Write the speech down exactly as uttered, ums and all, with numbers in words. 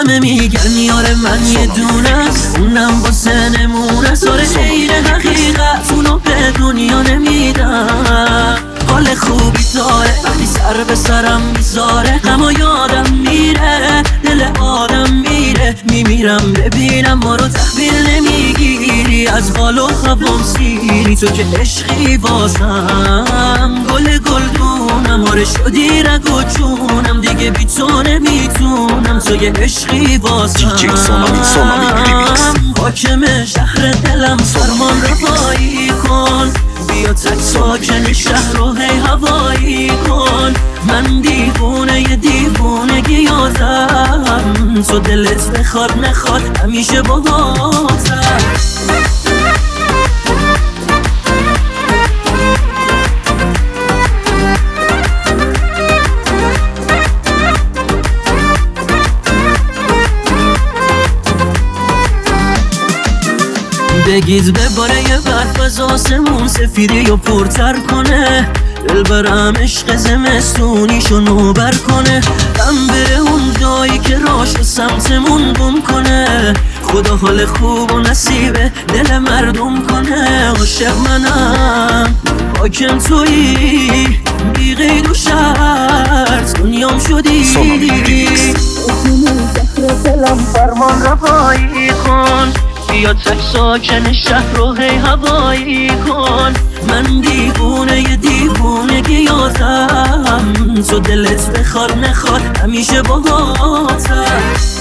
همه میگن یار من یه دونه است، اونم واسه نمونه است. آره غیر حقیقت اونو به دنیا نمیدم. حال خوبی داره وقتی سر به سرم میذاره، غم یادم میره، دل آدم میره. میمیرم ببینم ما رو تحویل نمیگیری، از حال و هوام سیری. تو که عشقی واسم گل گلدونم، آره شدی رگ و جونم، دیگه بی تو نمیتونم. تو یه عشقی واسم حاکم شهر دلم، فرمان رهایی کن. بیا تک ساکن شهر رو هی هوایی کن. من دیوونه یه دیوونگی یادم، تو دلت بخواد نخواد همیشه باهاتم. بگید بباره یه برف از آسمون، سفیدی و پرتر کنه. دل برم عشق زمستونیشو نوبر کنه. غم بره اون جایی که راش و سمتمون گم کنه. خدا حال خوب و نصیب دل مردم کنه. عاشق منم حاکم تویی، بی قید و شرط دنیام شدی. دلم فرمان رهایی کن. بیا تک ساکن شهر رو هی هوایی کن. من دیوونه یه دیوونگی یادم، تو دلت بخواد نخواد همیشه باهاتم.